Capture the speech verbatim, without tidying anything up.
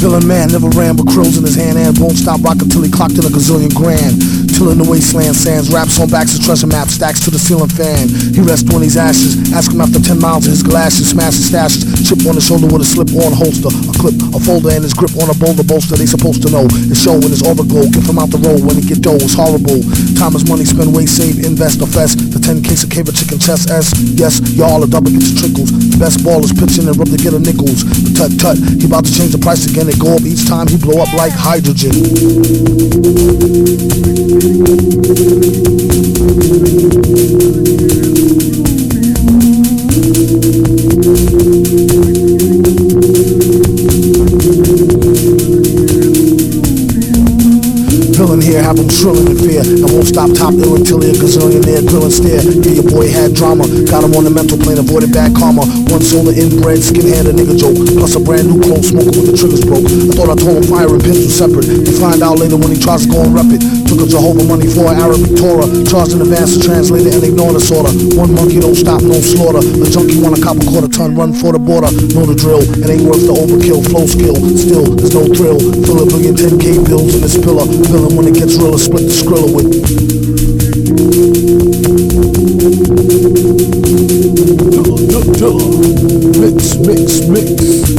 Villain man never ran with krills in his hand and won't stop rocking till he clocked in a gazillion grand. Till in the wasteland sands, raps on backs of treasure maps, stacks to the ceiling fan. He rests when he's ashes. Ask him after ten miles of his galoshes, smash his stashes. Chip on his shoulder with a slip-on holster, a clip, a folder, and his grip on a boulder bolster. They supposed to know it's showing his overglow. Give him out the road when he get dough. It's horrible. Time is money, spend, waste, save, invest, or fest. The ten case of cave of chicken chest S. Yes, y'all are double gets trickles. The best ballers pitching and rub to get a nickels. But tut tut, he about to change the price again. It go up each time he blow up like hydrogen. Villain here, have him shrilling in fear. I won't stop top ill until he a gazillionaire, grill and stare. Yeah, your boy had drama, got him on the mental plane, avoided bad karma. One solar inbred, skin-hand a nigga joke, plus a brand new clone smoker with the triggers broke. I thought I told him fire and pins were separate. You find out later when he tries to go and rep it. Took a Jehovah money for an Arabic Torah, charged in advance to translate it and ignore the sorta. One monkey don't stop, no slaughter. A junkie want a copper quarter ton, run for the border. Know the drill, it ain't worth the overkill, flow skill. Still, there's no thrill. Fill a billion ten K bills in this pillar. Villain when it gets realer, split the skrilla with. Mix, mix, mix.